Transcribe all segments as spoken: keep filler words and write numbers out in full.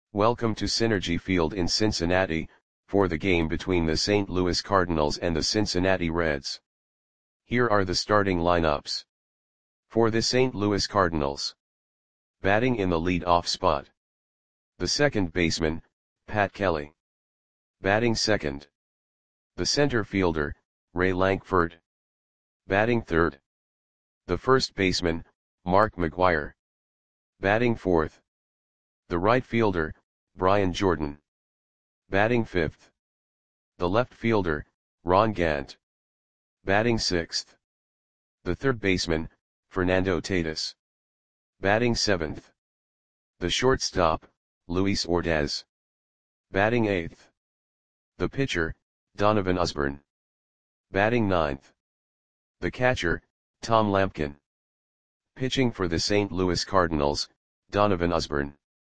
Welcome to Synergy Field in Cincinnati, for the game between the Saint Louis Cardinals and the Cincinnati Reds. Here are the starting lineups. For the Saint Louis Cardinals. Batting in the lead-off spot. The second baseman, Pat Kelly. Batting second. The center fielder, Ray Lankford. Batting third. The first baseman, Mark McGwire. Batting fourth. The right fielder, Brian Jordan. Batting fifth. The left fielder, Ron Gant. Batting sixth. The third baseman, Fernando Tatis. Batting seventh. The shortstop, Luis Ordaz. Batting eighth. The pitcher, Donovan Osborne. Batting ninth. The catcher, Tom Lampkin. Pitching for the Saint Louis Cardinals, Donovan Osborne.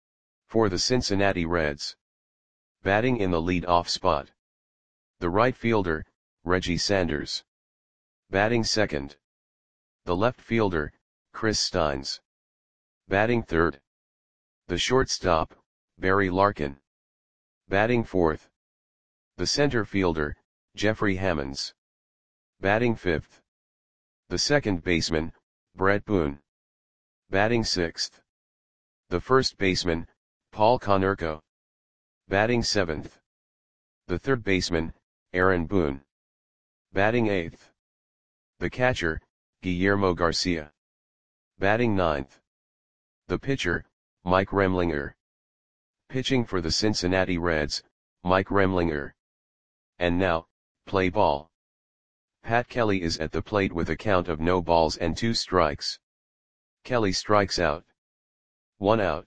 For the Cincinnati Reds. Batting in the lead-off spot. The right fielder, Reggie Sanders. Batting second. The left fielder, Chris Steins. Batting third. The shortstop, Barry Larkin. Batting fourth. The center fielder, Jeffrey Hammonds. Batting fifth. The second baseman, Brett Boone. Batting sixth. The first baseman, Paul Konerko. Batting seventh. The third baseman, Aaron Boone. Batting eighth. The catcher, Guillermo Garcia. Batting ninth. The pitcher, Mike Remlinger. Pitching for the Cincinnati Reds, Mike Remlinger. And now, play ball. Pat Kelly is at the plate with a count of no balls and two strikes. Kelly strikes out. One out.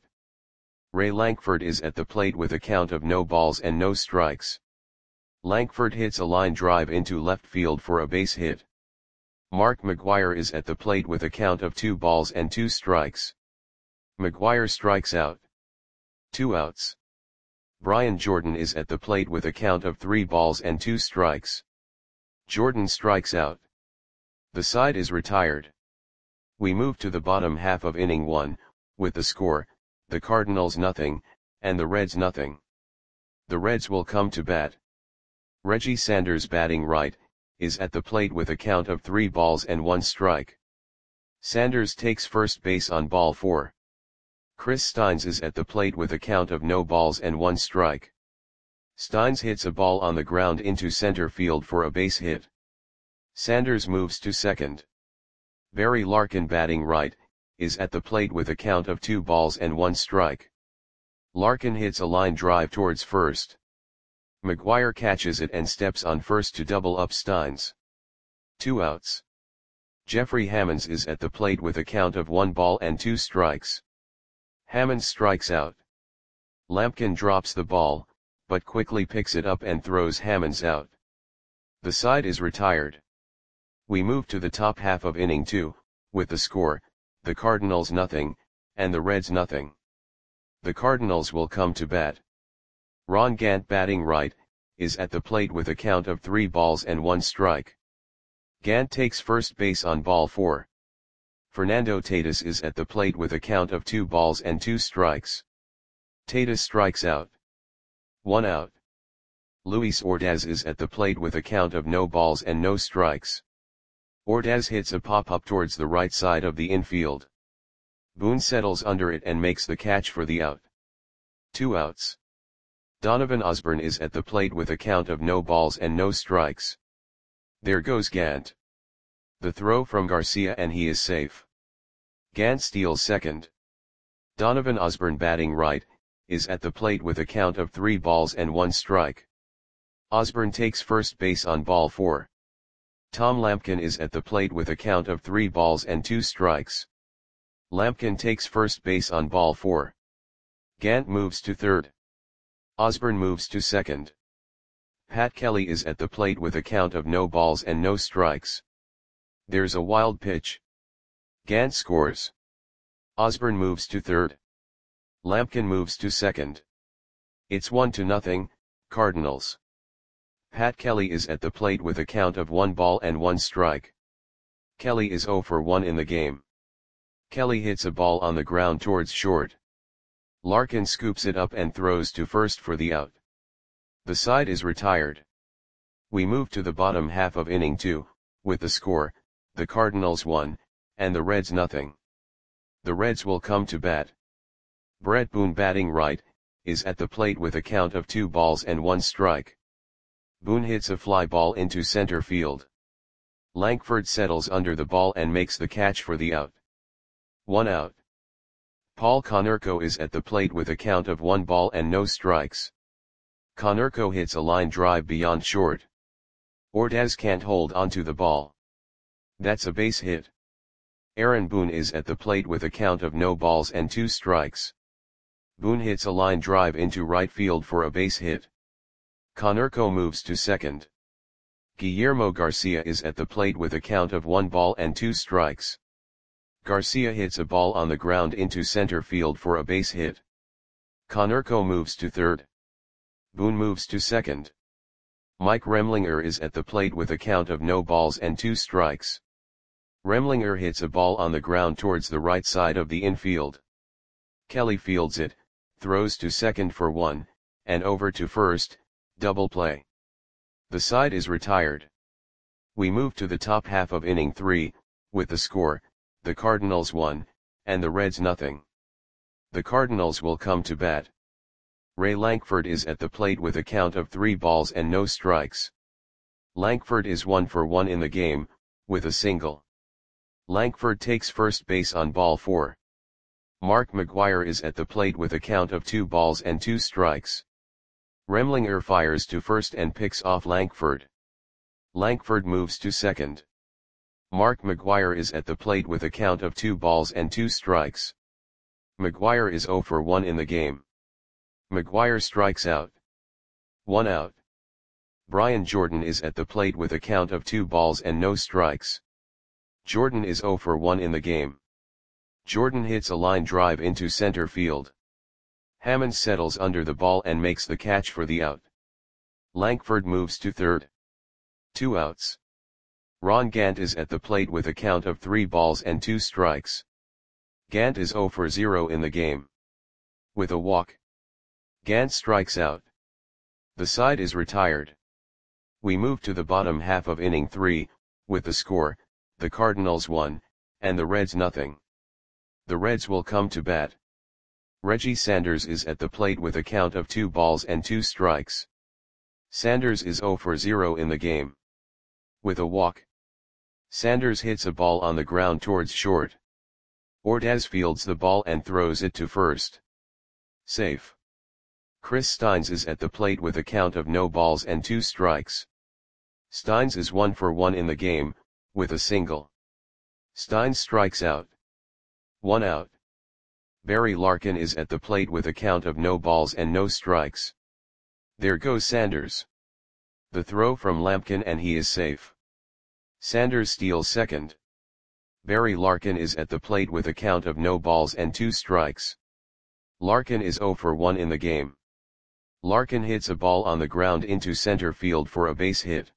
Ray Lankford is at the plate with a count of no balls and no strikes. Lankford hits a line drive into left field for a base hit. Mark McGwire is at the plate with a count of two balls and two strikes. McGwire strikes out. Two outs. Brian Jordan is at the plate with a count of three balls and two strikes. Jordan strikes out. The side is retired. We move to the bottom half of inning one, with the score, the Cardinals nothing, and the Reds nothing. The Reds will come to bat. Reggie Sanders batting right, is at the plate with a count of three balls and one strike. Sanders takes first base on ball four. Chris Steins is at the plate with a count of no balls and one strike. Steins hits a ball on the ground into center field for a base hit. Sanders moves to second. Barry Larkin batting right, is at the plate with a count of two balls and one strike. Larkin hits a line drive towards first. McGwire catches it and steps on first to double up Steins. Two outs. Jeffrey Hammonds is at the plate with a count of one ball and two strikes. Hammonds strikes out. Lampkin drops the ball, but quickly picks it up and throws Hammonds out. The side is retired. We move to the top half of inning two, with the score, the Cardinals nothing, and the Reds nothing. The Cardinals will come to bat. Ron Gant batting right, is at the plate with a count of three balls and one strike. Gant takes first base on ball four. Fernando Tatis is at the plate with a count of two balls and two strikes. Tatis strikes out. One out. Luis Ordaz is at the plate with a count of no balls and no strikes. Ordaz hits a pop-up towards the right side of the infield. Boone settles under it and makes the catch for the out. Two outs. Donovan Osborne is at the plate with a count of no balls and no strikes. There goes Gant. The throw from Garcia and he is safe. Gant steals second. Donovan Osborne batting right, is at the plate with a count of three balls and one strike. Osborne takes first base on ball four. Tom Lampkin is at the plate with a count of three balls and two strikes. Lampkin takes first base on ball four. Gant moves to third. Osborne moves to second. Pat Kelly is at the plate with a count of no balls and no strikes. There's a wild pitch. Gant scores. Osborne moves to third. Lampkin moves to second. It's one to nothing, Cardinals. Pat Kelly is at the plate with a count of one ball and one strike. Kelly is zero for one in the game. Kelly hits a ball on the ground towards short. Larkin scoops it up and throws to first for the out. The side is retired. We move to the bottom half of inning two, with the score, the Cardinals one, and the Reds nothing. The Reds will come to bat. Brett Boone, batting right, is at the plate with a count of two balls and one strike. Boone hits a fly ball into center field. Lankford settles under the ball and makes the catch for the out. One out. Paul Konerko is at the plate with a count of one ball and no strikes. Konerko hits a line drive beyond short. Ordaz can't hold onto the ball. That's a base hit. Aaron Boone is at the plate with a count of no balls and two strikes. Boone hits a line drive into right field for a base hit. Konerko moves to second. Guillermo Garcia is at the plate with a count of one ball and two strikes. Garcia hits a ball on the ground into center field for a base hit. Konerko moves to third. Boone moves to second. Mike Remlinger is at the plate with a count of no balls and two strikes. Remlinger hits a ball on the ground towards the right side of the infield. Kelly fields it, throws to second for one, and over to first, double play. The side is retired. We move to the top half of inning three, with the score, the Cardinals one, and the Reds nothing. The Cardinals will come to bat. Ray Lankford is at the plate with a count of three balls and no strikes. Lankford is one for one in the game, with a single. Lankford takes first base on ball four. Mark McGwire is at the plate with a count of two balls and two strikes. Remlinger fires to first and picks off Lankford. Lankford moves to second. Mark McGwire is at the plate with a count of two balls and two strikes. McGwire is zero for one in the game. McGwire strikes out. One out. Brian Jordan is at the plate with a count of two balls and no strikes. Jordan is zero for one in the game. Jordan hits a line drive into center field. Hammond settles under the ball and makes the catch for the out. Lankford moves to third. Two outs. Ron Gant is at the plate with a count of three balls and two strikes. Gant is zero for zero in the game. With a walk, Gant strikes out. The side is retired. We move to the bottom half of inning three, with the score, the Cardinals one, and the Reds nothing. The Reds will come to bat. Reggie Sanders is at the plate with a count of two balls and two strikes. Sanders is zero for zero in the game. With a walk, Sanders hits a ball on the ground towards short. Ordaz fields the ball and throws it to first. Safe. Chris Steins is at the plate with a count of no balls and two strikes. Steins is one for one in the game, with a single. Steins strikes out. One out. Barry Larkin is at the plate with a count of no balls and no strikes. There goes Sanders. The throw from Lampkin and he is safe. Sanders steals second. Barry Larkin is at the plate with a count of no balls and two strikes. Larkin is zero for one in the game. Larkin hits a ball on the ground into center field for a base hit.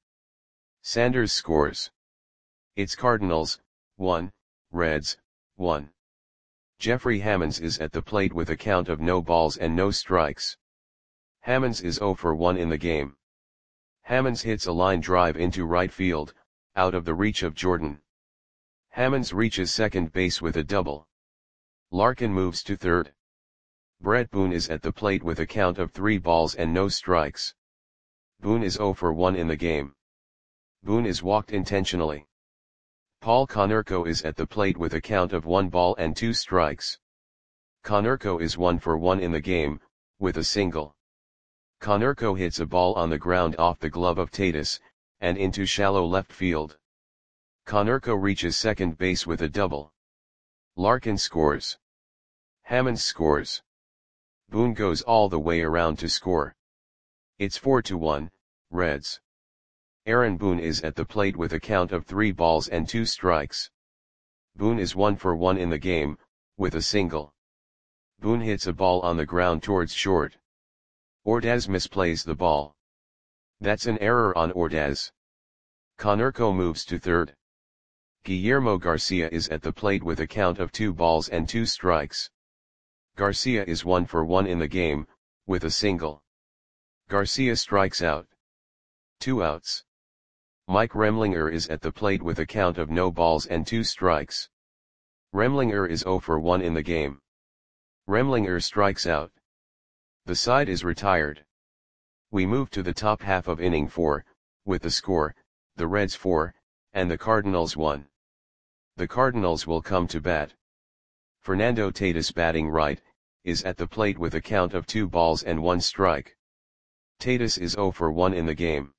Sanders scores. It's Cardinals, one, Reds, one. Jeffrey Hammonds is at the plate with a count of no balls and no strikes. Hammonds is zero for one in the game. Hammonds hits a line drive into right field, out of the reach of Jordan. Hammonds reaches second base with a double. Larkin moves to third. Brett Boone is at the plate with a count of three balls and no strikes. Boone is zero for one in the game. Boone is walked intentionally. Paul Konerko is at the plate with a count of one ball and two strikes. Konerko is one for one in the game, with a single. Konerko hits a ball on the ground off the glove of Tatis, and into shallow left field. Konerko reaches second base with a double. Larkin scores. Hammonds scores. Boone goes all the way around to score. It's four to one, Reds. Aaron Boone is at the plate with a count of three balls and two strikes. Boone is one for one in the game, with a single. Boone hits a ball on the ground towards short. Ordaz misplays the ball. That's an error on Ordaz. Konerko moves to third. Guillermo Garcia is at the plate with a count of two balls and two strikes. Garcia is one for one in the game, with a single. Garcia strikes out. Two outs. Mike Remlinger is at the plate with a count of no balls and two strikes. Remlinger is zero for one in the game. Remlinger strikes out. The side is retired. We move to the top half of inning four, with the score, the Reds four, and the Cardinals one. The Cardinals will come to bat. Fernando Tatis, batting right, is at the plate with a count of two balls and one strike. Tatis is zero for one in the game.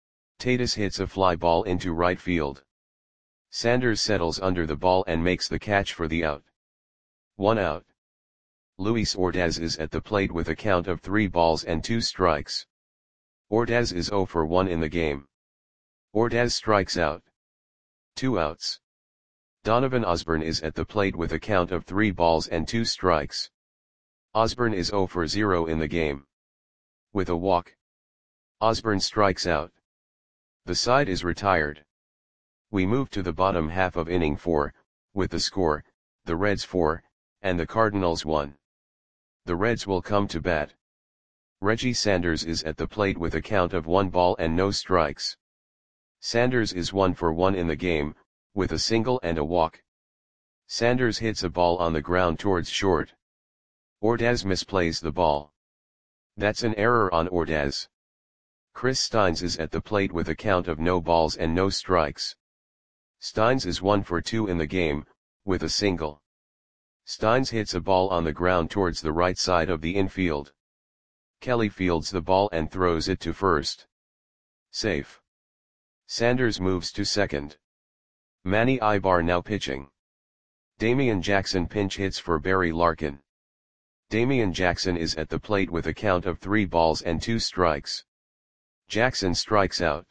Tatis hits a fly ball into right field. Sanders settles under the ball and makes the catch for the out. One out. Luis Ordaz is at the plate with a count of three balls and two strikes. Ordaz is zero for one in the game. Ordaz strikes out. Two outs. Donovan Osborne is at the plate with a count of three balls and two strikes. Osborne is zero for zero in the game. With a walk, Osborne strikes out. The side is retired. We move to the bottom half of inning four, with the score, the Reds four, and the Cardinals one. The Reds will come to bat. Reggie Sanders is at the plate with a count of one ball and no strikes. Sanders is one for one in the game, with a single and a walk. Sanders hits a ball on the ground towards short. Ordaz misplays the ball. That's an error on Ordaz. Chris Steins is at the plate with a count of no balls and no strikes. Steins is one for two in the game, with a single. Steins hits a ball on the ground towards the right side of the infield. Kelly fields the ball and throws it to first. Safe. Sanders moves to second. Manny Ibar now pitching. Damian Jackson pinch hits for Barry Larkin. Damian Jackson is at the plate with a count of three balls and two strikes. Jackson strikes out.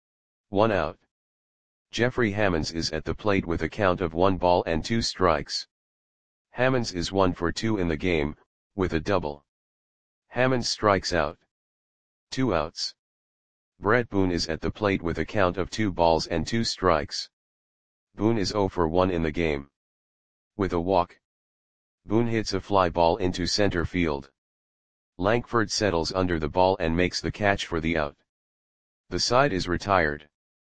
One out. Jeffrey Hammonds is at the plate with a count of one ball and two strikes. Hammonds is one for two in the game, with a double. Hammonds strikes out. Two outs. Brett Boone is at the plate with a count of two balls and two strikes. Boone is zero for one in the game. With a walk, Boone hits a fly ball into center field. Lankford settles under the ball and makes the catch for the out. The side is retired.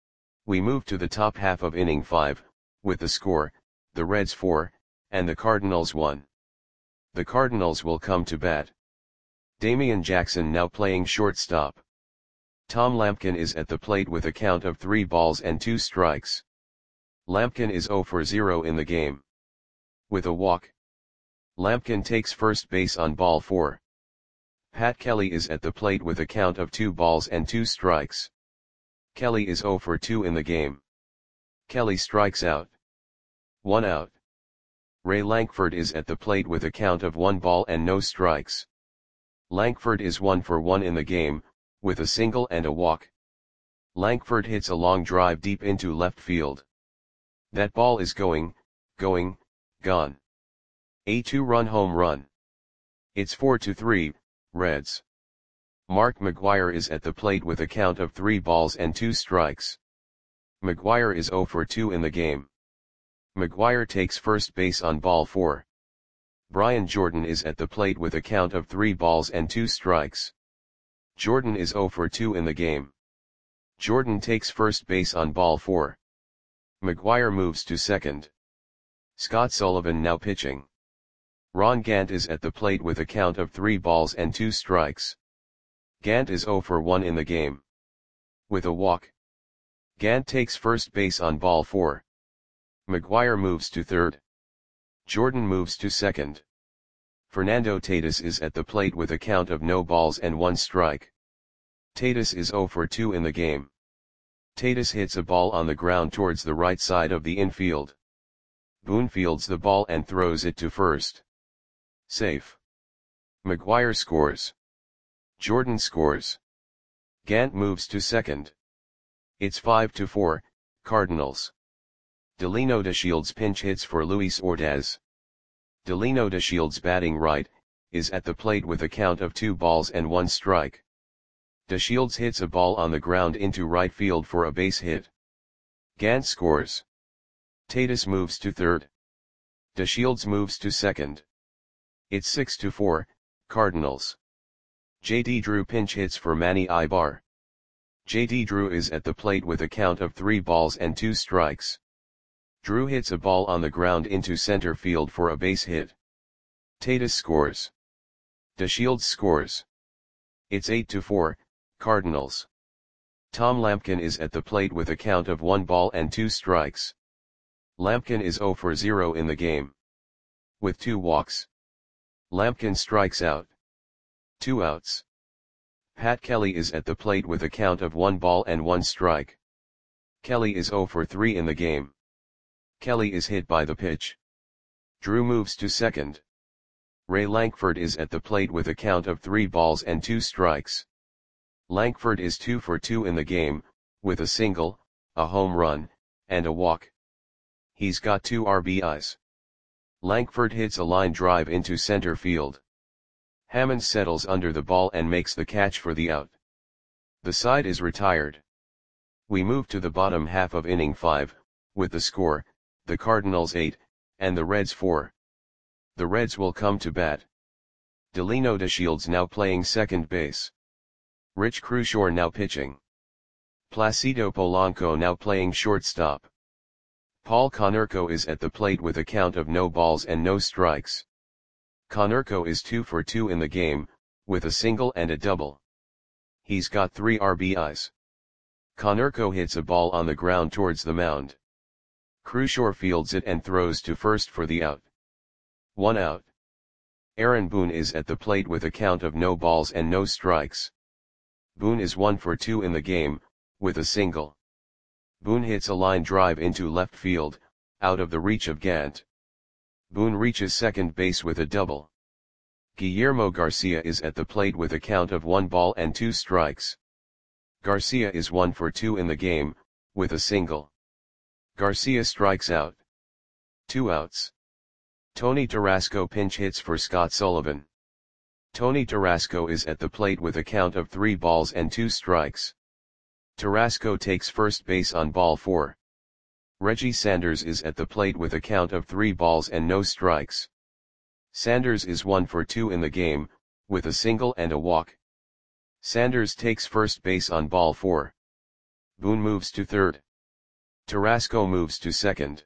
We move to the top half of inning five, with the score, the Reds four, and the Cardinals one. The Cardinals will come to bat. Damian Jackson now playing shortstop. Tom Lampkin is at the plate with a count of three balls and two strikes. Lampkin is zero for zero in the game. With a walk, Lampkin takes first base on ball four. Pat Kelly is at the plate with a count of two balls and two strikes. Kelly is zero for two in the game. Kelly strikes out. One out. Ray Lankford is at the plate with a count of one ball and no strikes. Lankford is one for one in the game, with a single and a walk. Lankford hits a long drive deep into left field. That ball is going, going, gone. A two-run home run. It's four to three, Reds. Mark McGwire is at the plate with a count of three balls and two strikes. McGwire is zero for two in the game. McGwire takes first base on ball four. Brian Jordan is at the plate with a count of three balls and two strikes. Jordan is zero for two in the game. Jordan takes first base on ball four. McGwire moves to second. Scott Sullivan now pitching. Ron Gant is at the plate with a count of three balls and two strikes. Gant is zero for one in the game. With a walk, Gant takes first base on ball four. McGwire moves to third. Jordan moves to second. Fernando Tatis is at the plate with a count of no balls and one strike. Tatis is zero for two in the game. Tatis hits a ball on the ground towards the right side of the infield. Boone fields the ball and throws it to first. Safe. McGwire scores. Jordan scores. Gant moves to second. It's five to four, Cardinals. Delino DeShields pinch hits for Luis Ordaz. Delino DeShields, batting right, is at the plate with a count of two balls and one strike. DeShields hits a ball on the ground into right field for a base hit. Gant scores. Tatis moves to third. DeShields moves to second. It's six to four, Cardinals. J D Drew pinch hits for Manny Ibar. J D Drew is at the plate with a count of three balls and two strikes. Drew hits a ball on the ground into center field for a base hit. Tatis scores. DeShields scores. It's eight to four, Cardinals. Tom Lampkin is at the plate with a count of one ball and two strikes. Lampkin is zero for zero in the game. With two walks. Lampkin strikes out. Two outs. Pat Kelly is at the plate with a count of one ball and one strike. Kelly is zero for three in the game. Kelly is hit by the pitch. Drew moves to second. Ray Lankford is at the plate with a count of three balls and two strikes. Lankford is two for two in the game, with a single, a home run, and a walk. He's got two R B Is. Lankford hits a line drive into center field. Hammonds settles under the ball and makes the catch for the out. The side is retired. We move to the bottom half of inning five, with the score, the Cardinals eight, and the Reds four. The Reds will come to bat. Delino DeShields now playing second base. Rich Crushore now pitching. Placido Polanco now playing shortstop. Paul Konerko is at the plate with a count of no balls and no strikes. Konerko is two for two in the game, with a single and a double. He's got three R B Is. Konerko hits a ball on the ground towards the mound. Crushore fields it and throws to first for the out. One out. Aaron Boone is at the plate with a count of no balls and no strikes. Boone is one for two in the game, with a single. Boone hits a line drive into left field, out of the reach of Gant. Boone reaches second base with a double. Guillermo Garcia is at the plate with a count of one ball and two strikes. Garcia is one for two in the game, with a single. Garcia strikes out. Two outs. Tony Tarasco pinch hits for Scott Sullivan. Tony Tarasco is at the plate with a count of three balls and two strikes. Tarasco takes first base on ball four. Reggie Sanders is at the plate with a count of three balls and no strikes. Sanders is one for two in the game, with a single and a walk. Sanders takes first base on ball four. Boone moves to third. Tarasco moves to second.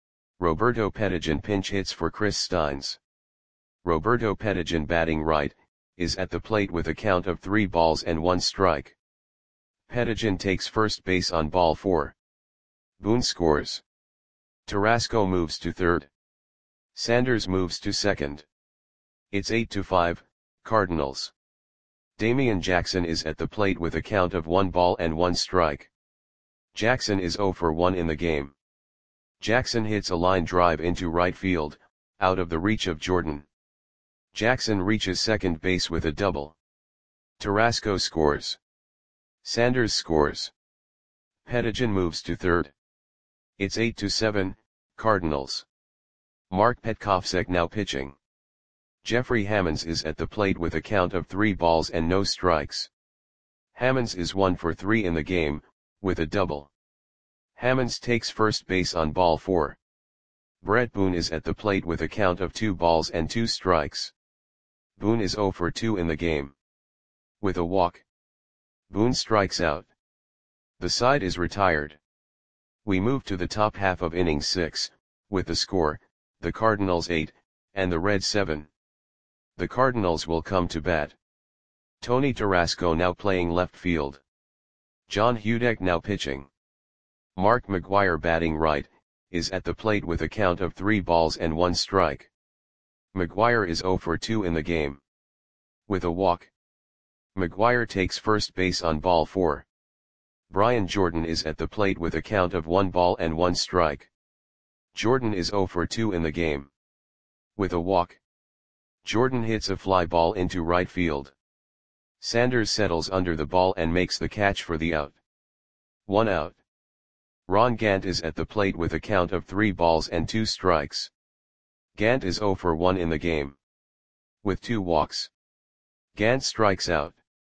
Roberto Pettigian pinch hits for Chris Steins. Roberto Pettigian batting right, is at the plate with a count of three balls and one strike. Pettigian takes first base on ball four. Boone scores. Tarasco moves to third. Sanders moves to second. It's eight to five, Cardinals. Damian Jackson is at the plate with a count of one ball and one strike. Jackson is zero for one in the game. Jackson hits a line drive into right field, out of the reach of Jordan. Jackson reaches second base with a double. Tarasco scores. Sanders scores. Pettigian moves to third. It's eight to seven, Cardinals. Mark Petkovsek now pitching. Jeffrey Hammonds is at the plate with a count of three balls and no strikes. Hammonds is one for three in the game, with a double. Hammonds takes first base on ball four. Brett Boone is at the plate with a count of two balls and two strikes. Boone is zero for two in the game. With a walk. Boone strikes out. The side is retired. We move to the top half of inning six, with the score, the Cardinals eight, and the Reds seven. The Cardinals will come to bat. Tony Tarasco now playing left field. John Hudek now pitching. Mark McGwire batting right, is at the plate with a count of three balls and one strike. McGwire is zero for two in the game. With a walk. McGwire takes first base on ball four. Brian Jordan is at the plate with a count of one ball and one strike. Jordan is zero for two in the game. With a walk. Jordan hits a fly ball into right field. Sanders settles under the ball and makes the catch for the out. One out. Ron Gant is at the plate with a count of three balls and two strikes. Gant is zero for one in the game. With two walks. Gant strikes out.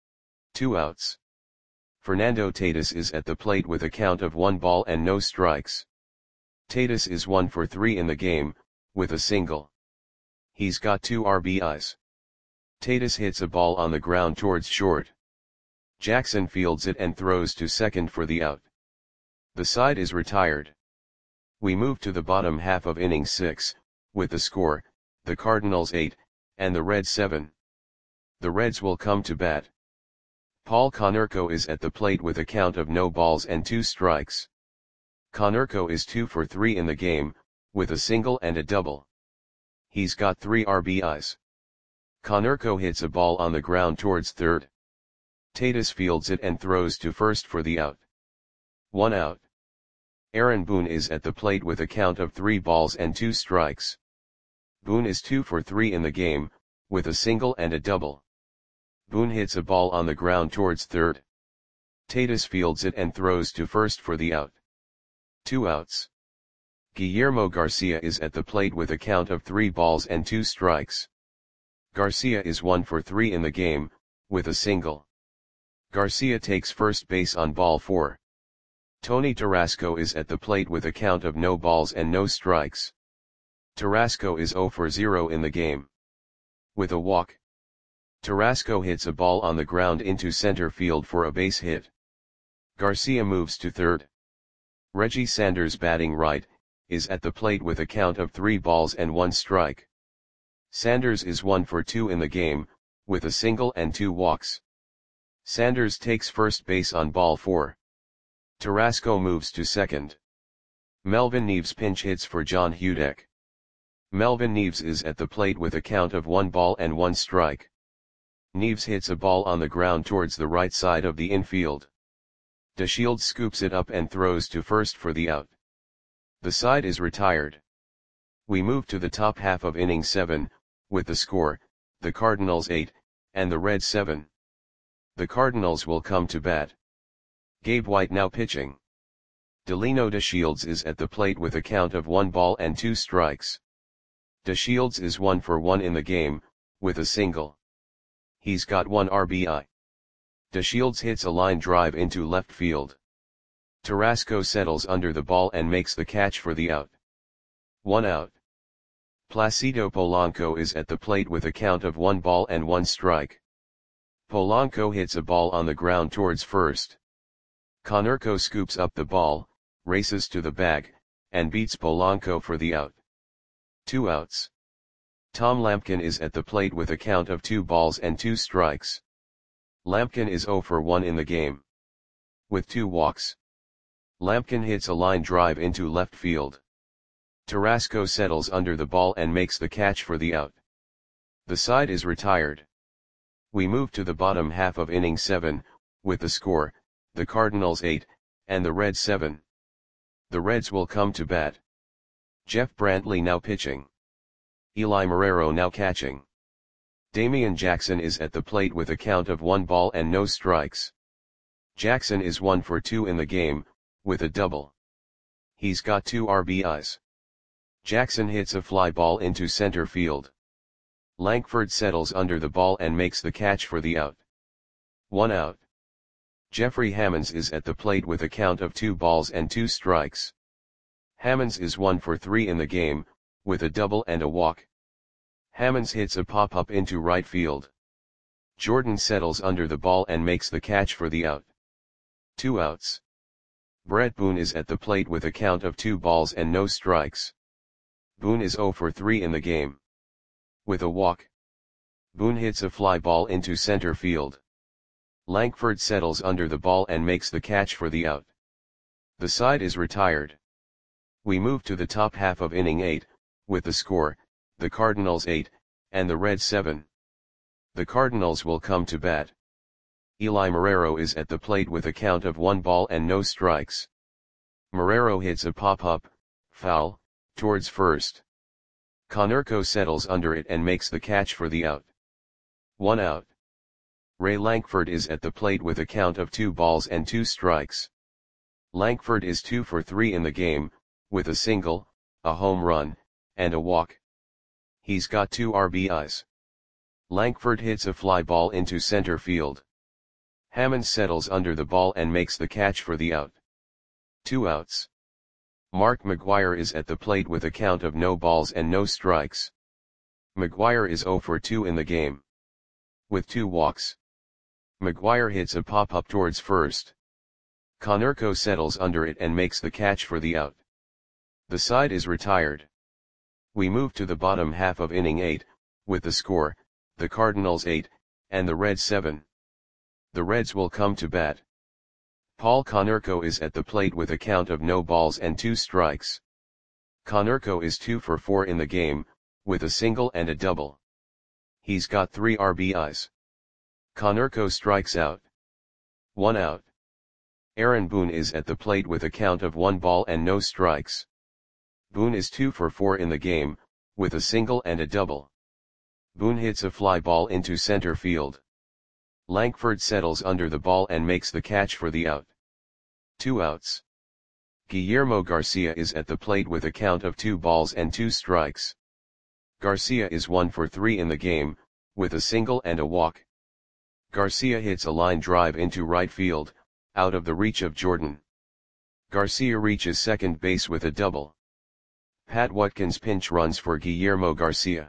Two outs. Fernando Tatis is at the plate with a count of one ball and no strikes. Tatis is one for three in the game, with a single. He's got two R B Is. Tatis hits a ball on the ground towards short. Jackson fields it and throws to second for the out. The side is retired. We move to the bottom half of inning six, with the score, the Cardinals eight, and the Reds seven. The Reds will come to bat. Paul Konerko is at the plate with a count of no balls and two strikes. Konerko is two for three in the game, with a single and a double. He's got three R B Is. Konerko hits a ball on the ground towards third. Tatis fields it and throws to first for the out. One out. Aaron Boone is at the plate with a count of three balls and two strikes. Boone is two for three in the game, with a single and a double. Boone hits a ball on the ground towards third. Tatis fields it and throws to first for the out. Two outs. Guillermo Garcia is at the plate with a count of three balls and two strikes. Garcia is one for three in the game, with a single. Garcia takes first base on ball four. Tony Tarasco is at the plate with a count of no balls and no strikes. Tarasco is zero for zero in the game. With a walk. Tarasco hits a ball on the ground into center field for a base hit. Garcia moves to third. Reggie Sanders, batting right, is at the plate with a count of three balls and one strike. Sanders is one for two in the game, with a single and two walks. Sanders takes first base on ball four. Tarasco moves to second. Melvin Neves pinch hits for John Hudek. Melvin Neves is at the plate with a count of one ball and one strike. Neves hits a ball on the ground towards the right side of the infield. DeShields scoops it up and throws to first for the out. The side is retired. We move to the top half of inning seven, with the score, the Cardinals eight, and the Reds seven. The Cardinals will come to bat. Gabe White now pitching. Delino DeShields is at the plate with a count of one ball and two strikes. DeShields is one for one in the game, with a single. He's got one R B I. DeShields hits a line drive into left field. Tarasco settles under the ball and makes the catch for the out. One out. Placido Polanco is at the plate with a count of one ball and one strike. Polanco hits a ball on the ground towards first. Konerko scoops up the ball, races to the bag, and beats Polanco for the out. Two outs. Tom Lampkin is at the plate with a count of two balls and two strikes. Lampkin is zero for one in the game. With two walks. Lampkin hits a line drive into left field. Tarasco settles under the ball and makes the catch for the out. The side is retired. We move to the bottom half of inning seven, with the score, the Cardinals eight, and the Reds seven. The Reds will come to bat. Jeff Brantley now pitching. Eli Marrero now catching. Damian Jackson is at the plate with a count of one ball and no strikes. Jackson is one for two in the game, with a double. He's got two R B Is. Jackson hits a fly ball into center field. Lankford settles under the ball and makes the catch for the out. One out. Jeffrey Hammonds is at the plate with a count of two balls and two strikes. Hammonds is one for three in the game, with a double and a walk. Hammonds hits a pop-up into right field. Jordan settles under the ball and makes the catch for the out. Two outs. Brett Boone is at the plate with a count of two balls and no strikes. Boone is zero for three in the game. With a walk. Boone hits a fly ball into center field. Lankford settles under the ball and makes the catch for the out. The side is retired. We move to the top half of inning eight, with the score, the Cardinals eight, and the Reds seven. The Cardinals will come to bat. Eli Marrero is at the plate with a count of one ball and no strikes. Marrero hits a pop-up, foul, towards first. Konerko settles under it and makes the catch for the out. One out. Ray Lankford is at the plate with a count of two balls and two strikes. Lankford is two for three in the game, with a single, a home run, and a walk. He's got two R B Is. Lankford hits a fly ball into center field. Hammond settles under the ball and makes the catch for the out. Two outs. Mark McGwire is at the plate with a count of no balls and no strikes. McGuire is zero for two in the game. With two walks. McGuire hits a pop-up towards first. Konerko settles under it and makes the catch for the out. The side is retired. We move to the bottom half of inning eight, with the score, the Cardinals eight, and the Reds seven. The Reds will come to bat. Paul Konerko is at the plate with a count of no balls and two strikes. Konerko is two for four in the game, with a single and a double. He's got three R B Is. Konerko strikes out. One out. Aaron Boone is at the plate with a count of one ball and no strikes. Boone is two for four in the game, with a single and a double. Boone hits a fly ball into center field. Lankford settles under the ball and makes the catch for the out. Two outs. Guillermo Garcia is at the plate with a count of two balls and two strikes. Garcia is one for three in the game, with a single and a walk. Garcia hits a line drive into right field, out of the reach of Jordan. Garcia reaches second base with a double. Pat Watkins pinch runs for Guillermo Garcia.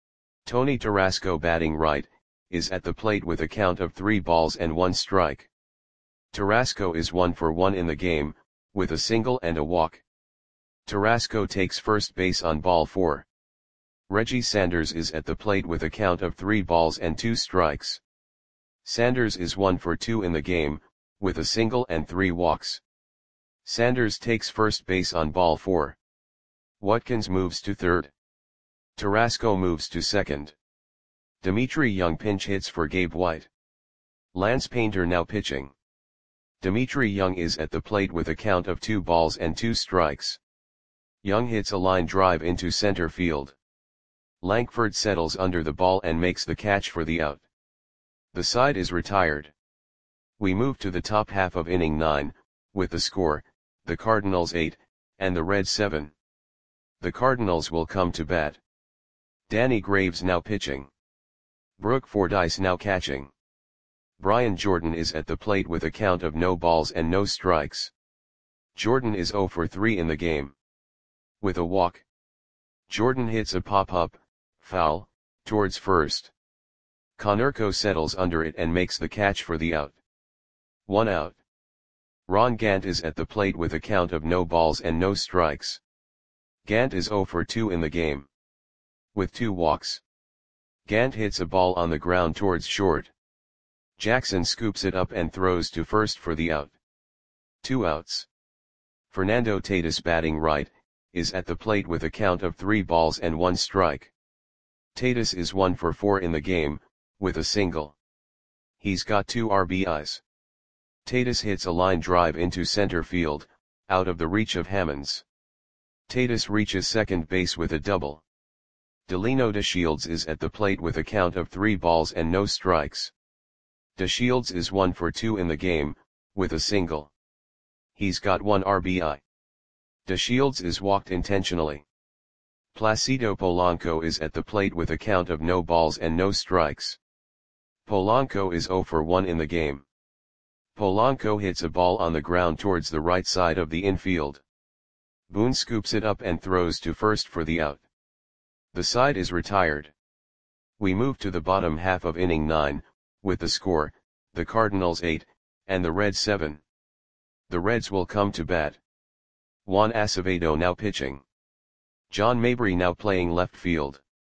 Tony Tarasco, batting right, is at the plate with a count of three balls and one strike. Tarasco is one for one in the game, with a single and a walk. Tarasco takes first base on ball four. Reggie Sanders is at the plate with a count of three balls and two strikes. Sanders is one for two in the game, with a single and three walks. Sanders takes first base on ball four. Watkins moves to third. Tarasco moves to second. Dimitri Young pinch hits for Gabe White. Lance Painter now pitching. Dimitri Young is at the plate with a count of two balls and two strikes. Young hits a line drive into center field. Lankford settles under the ball and makes the catch for the out. The side is retired. We move to the top half of inning nine, with the score, the Cardinals eight, and the Reds seven. The Cardinals will come to bat. Danny Graves now pitching. Brooke Fordyce now catching. Brian Jordan is at the plate with a count of no balls and no strikes. Jordan is zero for three in the game. With a walk. Jordan hits a pop-up, foul, towards first. Konerko settles under it and makes the catch for the out. One out. Ron Gant is at the plate with a count of no balls and no strikes. Gant is zero for two in the game. With two walks. Gant hits a ball on the ground towards short. Jackson scoops it up and throws to first for the out. Two outs. Fernando Tatis, batting right, is at the plate with a count of three balls and one strike. Tatis is one for four in the game, with a single. He's got two R B Is. Tatis hits a line drive into center field, out of the reach of Hammonds. Tatis reaches second base with a double. Delino DeShields is at the plate with a count of three balls and no strikes. DeShields is one for two in the game, with a single. He's got one R B I. DeShields is walked intentionally. Placido Polanco is at the plate with a count of no balls and no strikes. Polanco is zero for one in the game. Polanco hits a ball on the ground towards the right side of the infield. Boone scoops it up and throws to first for the out. The side is retired. We move to the bottom half of inning nine, with the score, the Cardinals eight, and the Reds seven. The Reds will come to bat. Juan Acevedo now pitching. John Mabry now playing left field.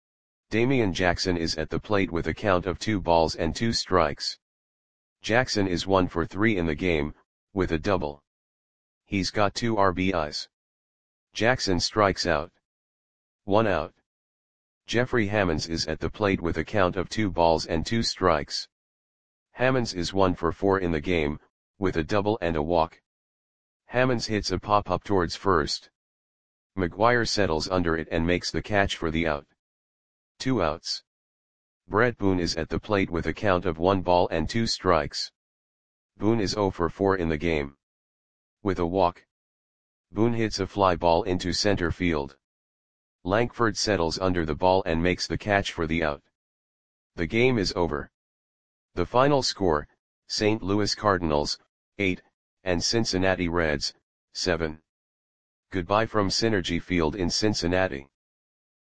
Damian Jackson is at the plate with a count of two balls and two strikes. Jackson is one for three in the game, with a double. He's got two R B Is. Jackson strikes out. One out. Jeffrey Hammonds is at the plate with a count of two balls and two strikes. Hammonds is one for four in the game, with a double and a walk. Hammonds hits a pop-up towards first. McGuire settles under it and makes the catch for the out. Two outs. Brett Boone is at the plate with a count of one ball and two strikes. Boone is zero for four in the game. With a walk. Boone hits a fly ball into center field. Lankford settles under the ball and makes the catch for the out. The game is over. The final score, Saint Louis Cardinals, eight, and Cincinnati Reds, seven. Goodbye from Synergy Field in Cincinnati.